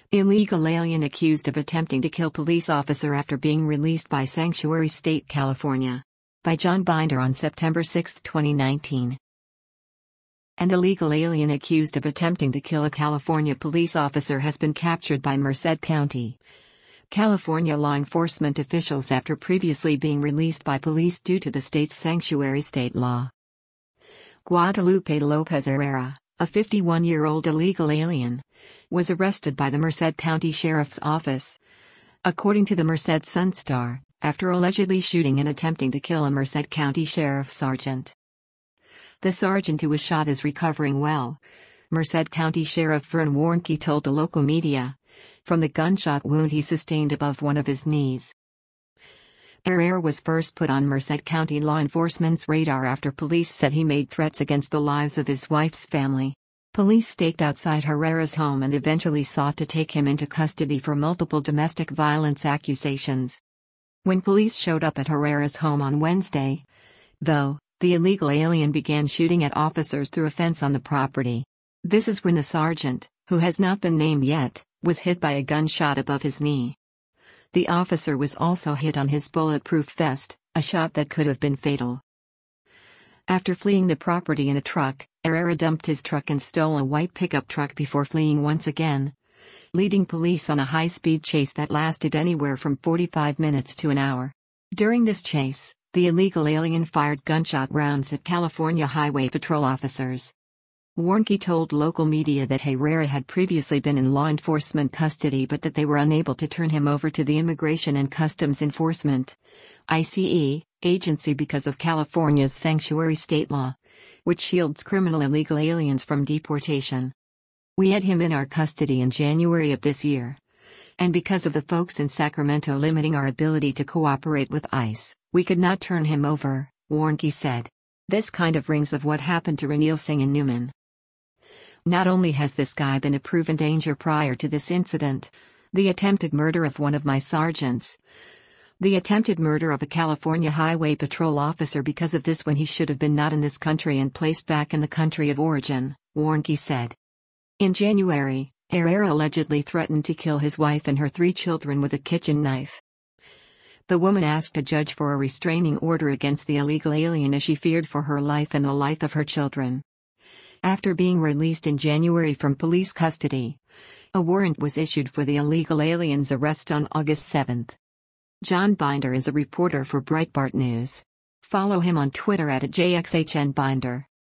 Illegal alien accused of attempting to kill police officer after being released by Sanctuary State, California. By John Binder on September 6, 2019. An illegal alien accused of attempting to kill a California police officer has been captured by Merced County, California law enforcement officials after previously being released by police due to the state's Sanctuary State law. Guadalupe Lopez Herrera, a 51-year-old illegal alien, was arrested by the Merced County Sheriff's Office, according to the Merced Sun-Star, after allegedly shooting and attempting to kill a Merced County Sheriff Sergeant. The sergeant who was shot is recovering well, Merced County Sheriff Vern Warnke told the local media, from the gunshot wound he sustained above one of his knees. Herrera was first put on Merced County law enforcement's radar after police said he made threats against the lives of his wife's family. Police staked outside Herrera's home and eventually sought to take him into custody for multiple domestic violence accusations. When police showed up at Herrera's home on Wednesday, though, the illegal alien began shooting at officers through a fence on the property. This is when the sergeant, who has not been named yet, was hit by a gunshot above his knee. The officer was also hit on his bulletproof vest, a shot that could have been fatal. After fleeing the property in a truck, Herrera dumped his truck and stole a white pickup truck before fleeing once again, leading police on a high-speed chase that lasted anywhere from 45 minutes to an hour. During this chase, the illegal alien fired gunshot rounds at California Highway Patrol officers. Warnke told local media that Herrera had previously been in law enforcement custody but that they were unable to turn him over to the Immigration and Customs Enforcement (ICE) agency because of California's Sanctuary State law, which shields criminal illegal aliens from deportation. We had him in our custody in January of this year. And because of the folks in Sacramento limiting our ability to cooperate with ICE, we could not turn him over, Warnke said. This kind of rings of what happened to Ranil Singh in Newman. Not only has this guy been a proven danger prior to this incident, the attempted murder of one of my sergeants, the attempted murder of a California Highway Patrol officer because of this when he should have been not in this country and placed back in the country of origin, Warnke said. In January, Herrera allegedly threatened to kill his wife and her 3 children with a kitchen knife. The woman asked a judge for a restraining order against the illegal alien as she feared for her life and the life of her children. After being released in January from police custody, a warrant was issued for the illegal alien's arrest on August 7. John Binder is a reporter for Breitbart News. Follow him on Twitter @JXHNBinder.